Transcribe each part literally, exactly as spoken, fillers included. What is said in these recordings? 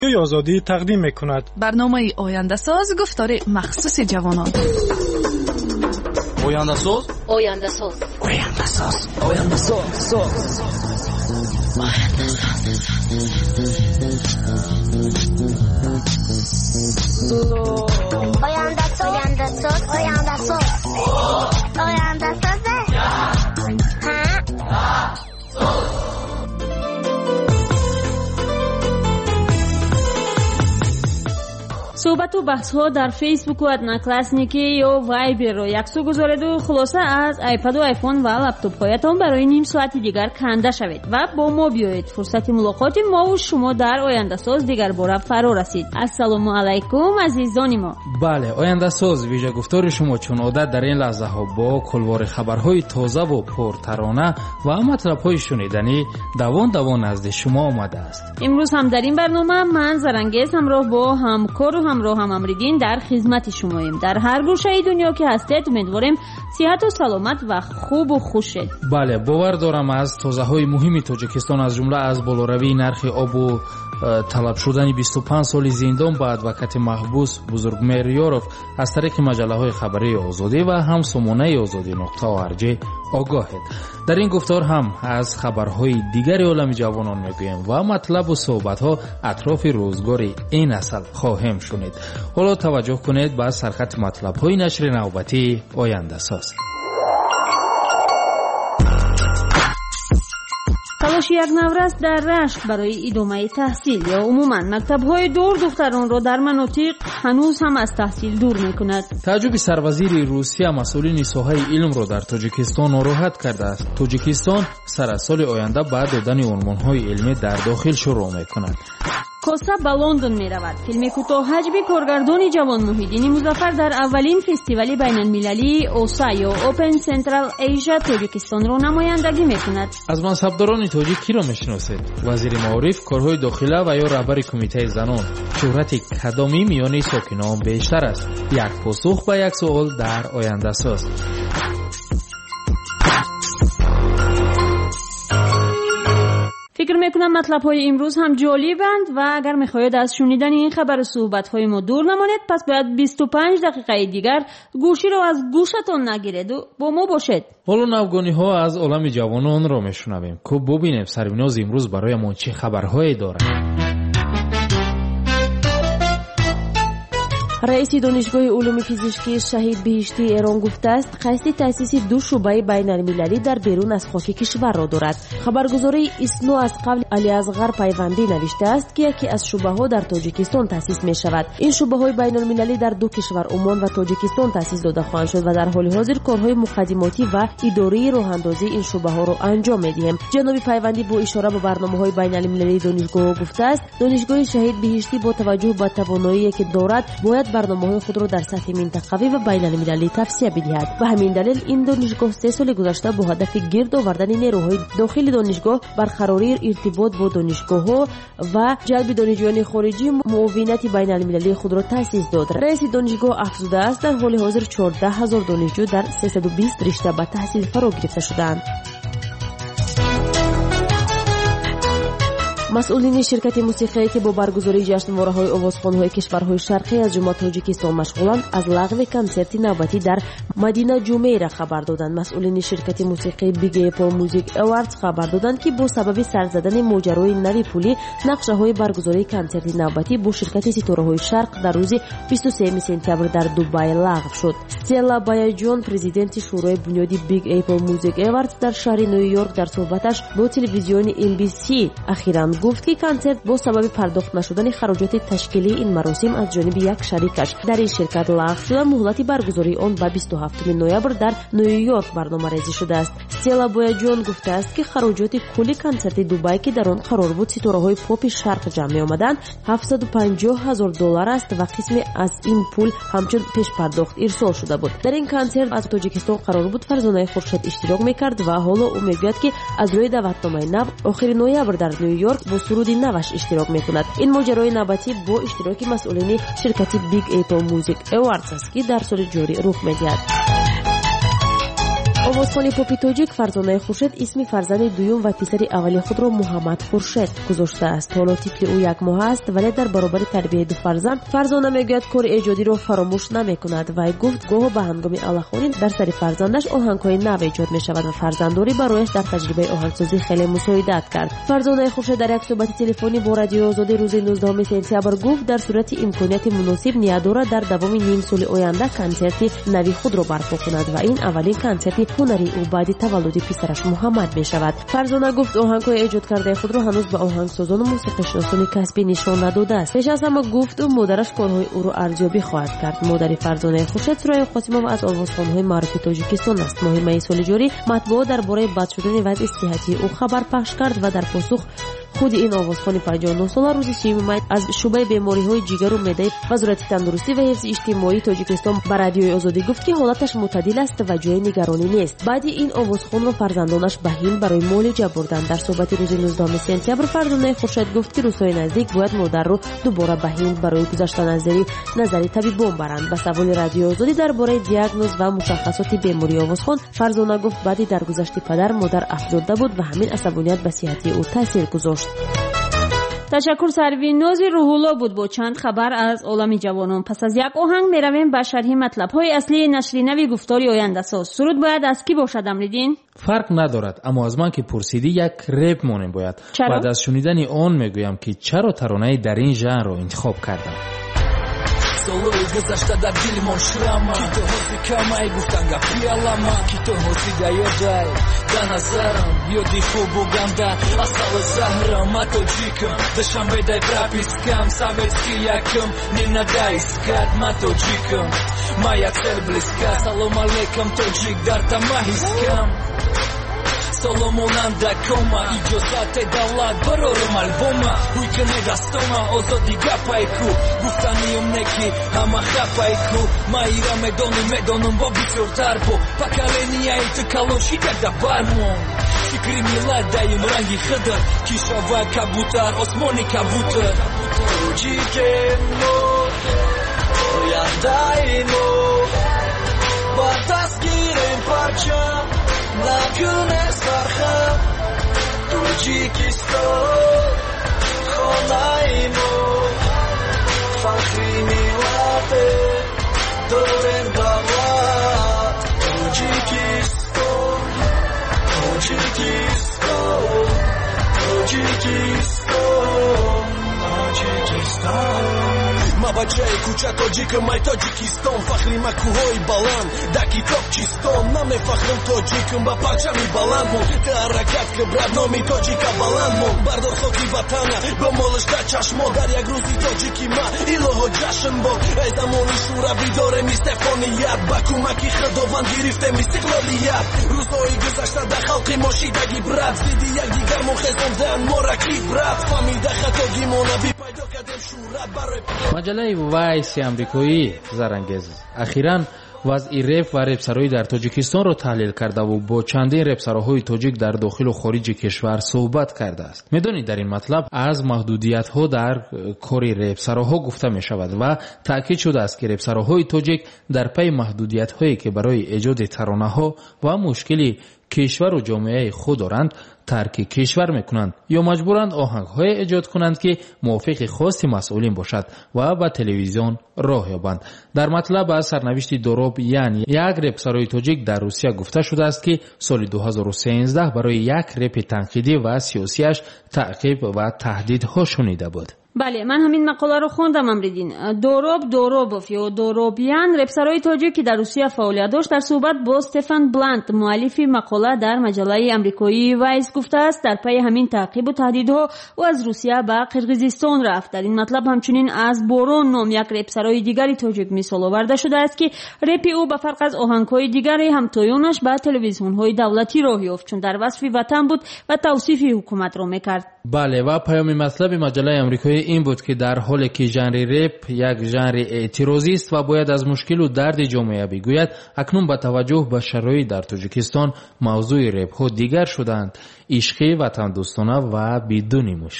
آزادی تقدیم می‌کند. برنامه آینده ساز گفتار مخصوص جوانان. آینده ساز آینده ساز آینده ساز آینده ساز آینده ساز آینده ساز آینده ساز آینده ساز صحبت و بحث ها در فیسبوک و ادناکلاسنیکی یا وایبر رو یکسو گذارید و خلاصه از آیپد و آیفون و لپتاپ هایتان برای نیم ساعت دیگر کنده شوید و با ما بیایید. فرصت ملاقات ما و شما در آینده ساز دیگر باره فرا رسید. السلام علیکم عزیزان ما. بله، آینده ساز ویژه گفتار شما چون عادت در این لحظه ها با کلوار خبرهای تازه و پرترانه و مطلب های شنیدنی دوان دوان نزد شما آمده است. امروز هم در این برنامه من زرنگیز همراه با همکار و همراه هم امریدین در خدمت شماییم. در هر گوشه دنیا که هستید امیدواریم صحت و سلامت و خوب و خوش شید. بله، باور دارم از تازه های مهمی تاجیکستان از جمله از بالاروی نرخ آب و طلب شدن بیست و پنج سال زندان به ادوکات محبوس بزرگمهر یاروف از طریق مجله های خبری آزادی و هم سامانه آزادی نقطه ارج آگاهید. در این گفتار هم از خبرهای دیگر عالم جوانان میگوییم و مطلب و صحبت ها اطراف روزگار این نسل خواهیم شنید. حالا توجه کنید به سرخط مطلب های نشر نوبتی آینده ساز. تلاش یک نورس در رشت برای ادامه تحصیل یا عموما مکتب‌های دور دختران را در مناطق هنوز هم از تحصیل دور می‌کند. تعجب سروزیر روسیه مسئولین ساحه علم را در تاجیکستان ناراحت کرده است. تاجیکستان سر از سال آینده بعد دادن عنوان‌های علمی در داخل شروع می‌کند. کوسا به لندن می رود. فیلم کوتاه حجم کارگردان جوان محیدین مظفر در اولین فستیوال بین المللی اوسا یا اوپن سنترال ایشیا تاجیکستان را نمایندگی می کند. از منصبداران تاجیک کی را می شناسید؟ وزیر معارف، کارهای داخله و یا رهبر کمیته زنان. شهرت کدامی میان ساکنان بیشتر است؟ یک پاسخ به یک سوال در آینده ساز. فکر میکنم مطلب های امروز هم جالبند و اگر میخواید از شنیدن این خبر و صحبت های ما دور نمانید پس باید بیست و پنج دقیقه دیگر گوشی رو از گوشتون نگیرید و با ما باشید. حالا نوگانی ها از عالم جوانان را میشنویم که ببینیم سریناز امروز برای ما چه خبرهایی دارد. رئیس دانشگاه علوم پزشکی شهید بهشتی ایران گفته است قصد تأسیس دو شعبه بین المللی در بیرون از خاک کشور را دارد. خبرگزاری اسنو از قبل علی اصغر پیوندی نوشته است که یکی از شعبه ها در تاجیکستان تأسیس می شود. این شعبه های بین المللی در دو کشور عمان و تاجیکستان تأسیس داده خواهند شد و در حال حاضر کارهای مقدماتی و اداری راه اندازی این شعبه ها را انجام می دهیم. جناب پیوندی با اشاره به برنامه‌های بین المللی دانشگاه گفته است دانشگاه شهید بهشتی با توجه به توانایی که دارد باید برنامه‌های خود را در سطح منطقوی و بین المللی توسعه بدهد. و همین دلیل این دانشگاه سه سال گذشته با هدف گرد آوردن نیروهای داخل دانشگاه، برقراری ارتباط با دانشگاه‌ها و جلب دانشجویان خارجی معاونت بین المللی خود را تأسیس داد. رئیس دانشگاه افزوده است در حال حاضر چهارده هزار دانشجو در سیصد و بیست رشته به تحصیل فرا گرفته شدند. مسئولین شرکت موسیقی که با برگزاری جشنواره‌های آوازخوان‌های کشورهای شرقی از جمله تاجیکستان مشغولند از لغو کنسرت نوبتی در مدینه جمیره خبر دادند. مسئولین شرکت موسیقی بیگ اپل موزیک اواردز خبر دادند که با سبب سر زدن ماجرای نوی پولی نقشه‌های برگزاری کنسرت نوبتی با شرکت ستاره‌های شرق در روز بیست و سوم سپتامبر در دبی لغو شد. سیلا بایاجون پرزیدنت شورای بنیادی بیگ اپل موزیک اواردز در شهر نیویورک در صحبتش با تلویزیون ام بی سی اخیراً گفت که کنسرت با سبب پرداخت نشدن خراجات تشکیلی این مراسم از جانب یک شریکش در این شرکت لغو شده. مهلت برگزاری آن به بیست و هفتم نوامبر در نیویورک برنامه‌ریزی شده است. سیلا بایاجون گفته است که خراجات کلی کنسرت دبی که در آن قرار بود ستاره‌های پاپ شرق جمع آمدند هفتصد و پنجاه هزار دلار است و قسمی از این پول همچون پیش پرداخت ارسال شده بود. در این کنسرت از تاجیکستان قرار بود فرزانه خورشید اشتراک می‌کرد و حالا او میگوید که از روی دعوتنامه نو آخر نوامبر در نیویورک با سرود نوش اشتراک می‌کند. این ماجرای نوبتی با اشتراک مسئولین شرکت بیگ اپل موزیک اواردز است که در سال جاری رخ می‌دهد. овозхони поpi тоҷик Фарзонаи Хуршед исми фарзанди дуюм ва писари аввали худро Муҳаммад Хуршед гузоштааст. Ҳоло тифли ӯ як моҳ аст, вале дар баробари тарбияи ду фарзанд Фарзона мегӯяд кори эҷодиро фаромӯш намекунад. Вай гуфт гоҳо ба ҳангоми аллахонӣ дар сари фарзандаш оҳангҳои нав эҷод мешавад ва фарзанддорӣ барояш дар таҷрибаи оҳангсозӣ хеле мусоидат кард. Фарзонаи Хуршед дар як суҳбати телефонӣ бо Радиои Озодӣ рӯзи нуздаҳуми сентябр гуфт дар сурати имконияти муносиб ния дорад дар давоми ним соли оянда консерти нави худро барпо кунад ва ин аввалин консерти ҳунари ӯ баъди таваллуди писараш Муҳаммад мешавад. Фарзона гуфт оҳангҳои эҷодкардаи худро ҳанӯз ба оҳангсозону мусиқишиносони касбӣ нишон надодааст. пеш аз ҳама гуфт ӯ модараш корҳои ӯро арзёбӣ хоҳад кард. модари Фарзонаи Хуршед Сурайя Қосимова аз овозхонҳои маъруфи Тоҷикистон аст. моҳи майи соли ҷорӣ матбуот дар бораи бад шудани вазъи сиҳатии ӯ хабар пахш кард ва дар посух худи ин овозхони панҷоҳу нӯ сола рӯзи сеюми май аз шуъбаи бемориҳои ҷигару меъдаи Вазорати тандурустӣ ва ҳифзи иҷтимоии Тоҷикистон ба Радиои Озодӣ гуфт ки ҳолаташ мӯътадил аст ва ҷои нигаронӣ нест. баъди ин овозхонро фарзандонаш ба Ҳинд барои муолиҷа бурданд. дар суҳбати рӯзи нуздаҳуми сентябр Фарзонаи Хуршед гуфт ки рӯзҳои наздик бояд модарро дубора ба Ҳинд барои гузаштан аз зери назари табибон баранд. ба саволи Радиои Озодӣ дар бораи диагноз ва мушаххасоти бемории овозхон Фарзона гуфт баъди даргузашти падар модар афсурда буд ва ҳамин асабоният ба сиҳатии ӯ таъсир гузошт. ташаккур Сарвинози Рӯҳулло буд бо чанд хабар аз олами ҷавонон. пас аз як оҳанг меравем ба шарҳи матлабҳои аслии нашри нави гуфтори ояндасоз. суруд бояд аз кӣ бошад Амриддин? фарқ надорад, аммо аз ман ки пурсидӣ як реп монем бояд. баъд аз шунидани он мегӯям ки чаро таронаи дар ин жанрро интихоб кардам. солҳои гузашта дар дилмон шрама ки то ҳози камай гуфтан гапи алама ки то ҳози даёдай да назарам ёди хубу ганда асали заҳрам ма тоҷикам душанбедай пропискам советский якам нинадай скат ма тоҷикам ма як сел близка салом алейкум тоҷик дар тамаҳискам соломонанда кома иҷозате давлат барорам албома уйкане дастома озоди гапайку гуфтаниюм неки ҳама хапайку ма ира медонӣ медонам бо бисёртар бо поколенияи ту калошида да бармон фикри миллат даим ранги хидр ки шава кабутар осмони кабутар тоҷикемо ояндаи мо ба даст гирем парчам накунес фархам Тоҷикистон хонаи мо фахри миллате дорем давлат Тоҷикистон Тоҷикистон Тоҷикистон Тоҷикистон ма бачаи кӯча тоҷикам май Тоҷикистон фахри ма кӯҳои баланд да китобчистон намефахрам тоҷикам ба парчами баланд мон да ҳаракат ки брат номи тоҷика баланд мон бардор хоки ватана ба молишта чашмо дар як рӯзи тоҷики ма илоҳо ҷашн бод ай замони шӯравӣ дорем истефоният ба кӯмаки худованд гирифтем истиқлолият рӯзҳои гузашта да халқи мо шидаги брат зидди якдигар мо хезондан мо ракиб брат фаҳмида хатоги монавӣ пайдо кардем шӯҳрат барои маҷалаи Вайси амрикоӣ зарангез ахиран вазъи реп ва репсароӣ дар Тоҷикистонро таҳлил кардаву бо чандин репсароҳои тоҷик дар дохилу хориҷи кишвар суҳбат кардааст. медонед дар ин матлаб аз маҳдудиятҳо дар кори репсароҳо гуфта мешавад ва таъкид шудааст ки репсароҳои тоҷик дар пайи маҳдудиятҳое ки барои эҷоди таронаҳо ва мушкили кишвару ҷомеаи худ доранд тарки кишвар мекунанд ё маҷбуранд оҳангҳое эҷод кунанд ки мувофиқи хости масъулин бошад ва ба телевизион роҳ ёбанд. дар матлаб аз сарнавишти Дороб Ян як репсарои тоҷик дар Русия гуфта шудааст ки соли дуҳазору сенздаҳ барои як репи танқидӣ ва сиёсиаш таъқиб ва таҳдидҳо шунида буд. бале, ман ҳамин мақоларо хондам Амриддин. Дороб Доробов ё Доробян репсарои тоҷик ки дар Русия фаъолият дошт дар суҳбат бо Стефан Блант муаллифи мақола дар маҷалаи амрикоии Вайс гуфтааст дар пайи ҳамин таъқибу таҳдидҳо ӯ аз Русия ба Қирғизистон рафт. дар ин матлаб ҳамчунин аз Борон ном як репсарои дигари тоҷик мисол оварда шудааст ки репи ӯ ба фарқ аз оҳангҳои дигари ҳамтоёнаш ба телевизионҳои давлатӣ роҳ ёфт, чун дар васфи ватан буд ва тавсифи ҳукуматро мекард. бале, ва паёми матлаби маҷалаи амрикоӣ ин буд ки дар ҳоле ки жанри реп як жанри эътирозист ва бояд аз мушкилу дарди ҷомеа бигӯяд, акнун ба таваҷҷӯҳ ба шароит дар Тоҷикистон мавзӯи репҳо дигар шуданд: ишқӣ, ватандӯстона ва бидуни мушкил.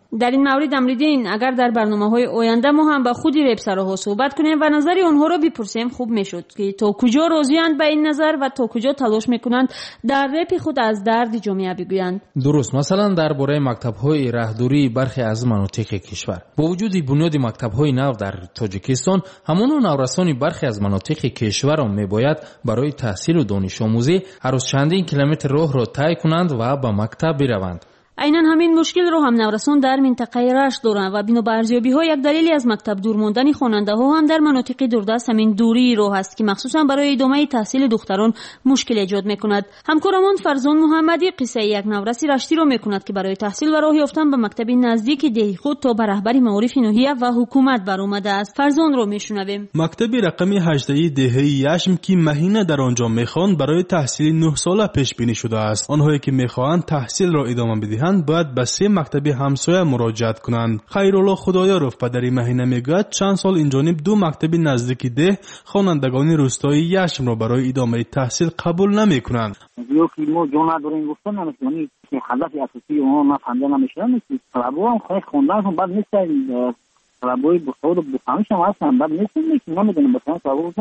در این مورد امریدین اگر در برنامه‌های آینده ما هم با خود رپسرها صحبت کنیم و نظر اونها رو بپرسیم خوب میشد که تا کجا راضی‌اند به این نظر و تا کجا تلاش میکنند در رپ خود از درد جامعه بگویند. درست. مثلا درباره مکتب‌های راهداری برخی از مناطق کشور با وجود بنیاد مکتب‌های نو در تاجیکستان، همون نورسان برخی از مناطق کشور را میباید برای تحصیل و دانش آموزی هر روز چندین کیلومتر راه را طی کنند و به مکتب بروند. عیناً همین مشکل رو هم نورسان در منطقه رشت دارند و بنا به ارزیابی‌ها یک دلیلی از مکتب دور ماندن خواننده‌ها هم در مناطق دوردست همین دوری راه است که مخصوصا برای ادامه تحصیل دختران مشکل ایجاد می‌کند. همکارمان فرزان محمدی قصه یک نورسی رشتی رو می‌کند که برای تحصیل و راه یافتن به مکتب نزدیک دهی خود تا به رهبری معارف ناحیه و حکومت برآمده است. فرزان رو می‌شنویم. مکتب رقم هجده دهه یشم که مهینه در آنجا می‌خواند برای تحصیل نه ساله پیش بینی شده است. آنهایی که می‌خواهند تحصیل را ادامه بدهند باید به سه مکتب همسایه مراجعت کنند. خیرالله خدایارов پدری مهینه میگوید چند سال اینجانب دو مکتب نزدیک ده خوانندگان روستایی یشم را برای ادامه تحصیل قبول نمی‌کنند. دیو که ما جون نداریم گفتن نمی‌تونی که هدف اساسی اونها نفهمیده نمیشه نیست. طلبو هم خیلی خوندن هم بعد نیست طلبوی بخور و بخانش هم هستن بعد نیست نمیدونم مثلا طلبو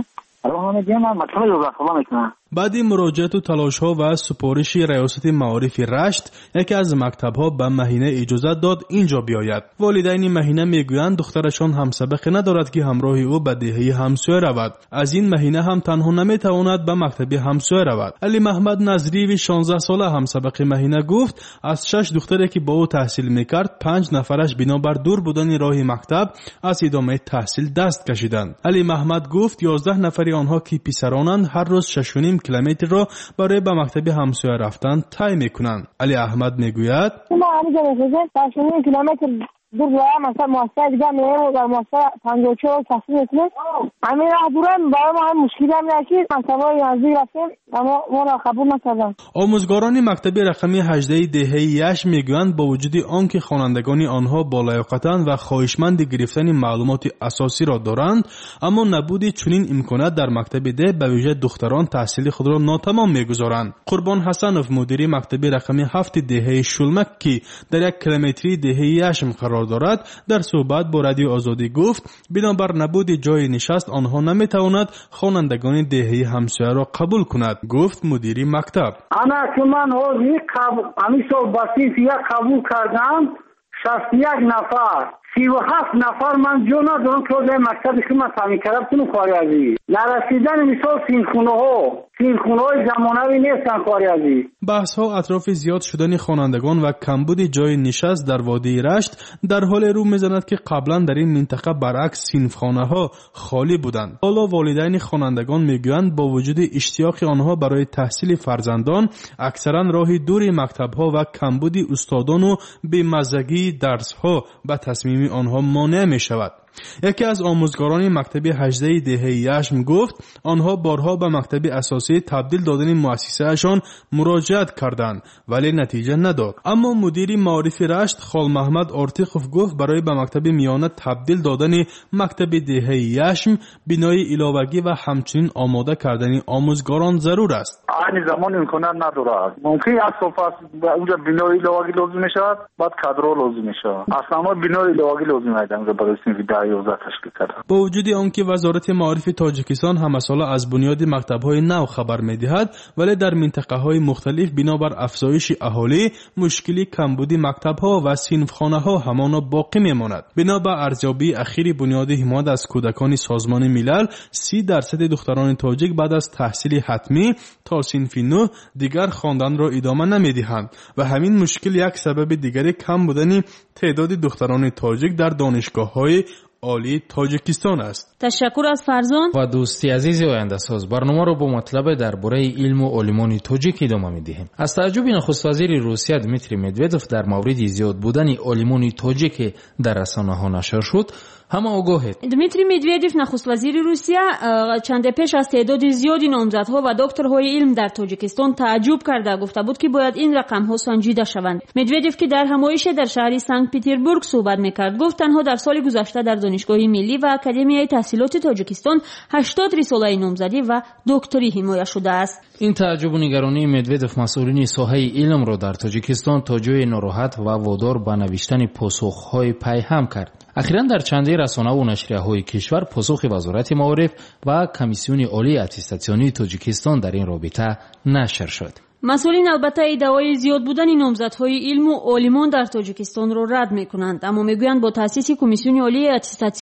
بعد مراجعت و تلاش ها و سپارش ریاست معارف رشت یکی از مکتب ها به مهینه اجازه داد اینجا بیاید. والدین مهینه میگویند دخترشان هم سبق ندارد که همراه او به دهه همسایه رود. از این مهینه هم تنها نمیتواند به مکتب همسایه رود. علی محمد نظری شانزده ساله هم سبق مهینه گفت از شش دختری که با او تحصیل میکرد پنج نفرش بنابر دور بودن راه مکتب از ادامه تحصیل دست کشیدند. علی محمد گفت یازده نفر آنها که پسرانند هر روز شش و نیم کیلومتر را برای به مکتب همسایه رفتن طی میکنند. علی احمد میگوید ما همینجا شش و نیم کیلومتر دور راه مثلا مؤسسه دیگه میرم در مؤسسه پنجاه و چهار تحصیل میکنم. همین راه دورم برای ما هم مشکلی هم نشید. مثلا یازده رفتیم اما ما را قبول نکردند. آموزگاران مکتب رقم هجده دهه یش میگویند با وجود آنکه خوانندگان آنها بالیاقتند و خواهشمند گرفتن معلومات اساسی را دارند، اما نبود چنین امکانات در مکتب ده به ویژه دختران تحصیل خود را ناتمام میگذارند. قربان حسنوف مدیر مکتب رقم هفت دهه شلمک که در یک کیلومتری دهه یشم قرار دارد در صحبت با رادیو آزادی گفت بنابر نبود جای نشست آنها نمیتواند خوانندگان دهه همسایه را قبول کند. گفت مدیر مکتب انا که من حاضی همیشه بسیط یک قبول کردم شصت و یک نفر سی و هفت نفر من جو ندارم که در مکتبی که من تعمیر کردم تونو کاری ازی نرسیدن مثال سینخونه ها سینخونه های زمانوی نیستن کاری ازی. بحث ها اطراف زیاد شدن خوانندگان و کمبود جای نشست در وادی رشت در حال رو میزند که قبلا در این منطقه برعکس صنفخانه ها خالی بودند. حالا والدین خوانندگان میگویند با وجود اشتیاق آنها برای تحصیل فرزندان اکثرا راه دور مکتب ها و کمبود استادان و بی‌مزگی درس ها به تصمیم آنها مانع می شود. یکی از آموزگاران مکتب هجده دهه یشم گفت آنها بارها به مکتب اساسی تبدیل دادن مؤسسه‌شان مراجعت کردند ولی نتیجه نداد. اما مدیر معارف رشت خال محمد آرتیخوف گفت برای به مکتب میانه تبدیل دادن مکتب دهه یشم بنای علاوگی و همچنین آماده کردن آموزگاران ضرور است. این زمان امکانات ندارد. ممکن است صفحه اونجا بنای علاوگی لازم میشود بعد کادر لازم میشود. اصلا ما بنای علاوگی لازم می‌دانیم برای این با وجود آنکه وزارت معارف تاجیکستان همه ساله از بنیاد مکتب‌های نو خبر می‌دهد ولی در منطقه‌های مختلف بنابر افزایش اهالی مشکلی کمبود مکتب‌ها و صنفخانه‌ها همانا باقی می‌ماند. بنا به ارزیابی اخیر بنیاد حمایت از کودکان سازمان ملل سی درصد دختران تاجیک بعد از تحصیل حتمی تا صنف نه دیگر خواندن را ادامه نمی‌دهند و همین مشکل یک سبب دیگری کم بودن تعداد دختران تاجیک در دانشگاه‌های عالی تاجیکستان است. تشکر از فرزان و دوستی عزیز آینده ساز. برنامه را با مطلب درباره علم و عالمان تاجیک ادامه می‌دهیم. از تعجب نخست وزیر روسیه دمیتری مدودوف در مورد زیاد بودن عالمان تاجیک در رسانه‌ها نشر شد همه آگاهید. دمیتری مدویدیف نخست وزیر روسیه چند پیش از تعداد زیادی نامزدها و دکترهای علم در تاجیکستان تعجب کرده گفته بود که باید این رقم‌ها سنجیده شوند. مدویدیف که در همایش در شهر سنت پترزبورگ صحبت می‌کرد گفت تنها در سال گذشته در دانشگاه ملی و اکادمیای تحصیلات تاجیکستان هشتاد رساله نامزدی و دکتری حمایت شده است. این تعجب و نگرانی مدویدیف مسئولین ساحه علم را در تاجیکستان تا جای ناراحت و وادار به نوشتن پاسخ‌های پیهم کرد. اخیراً در چندی رسانه و نشریه‌های کشور پاسخ وزارت معارف و کمیسیون عالی اتستاسیونی تاجیکستان در این رابطه نشر شد. مسئولین البته ادعای زیاد بودن نامزدهای علم و عالمان در تاجیکستان را رد می‌کنند، اما می‌گویند با تأسیس کمیسیون عالی اتستاسیونی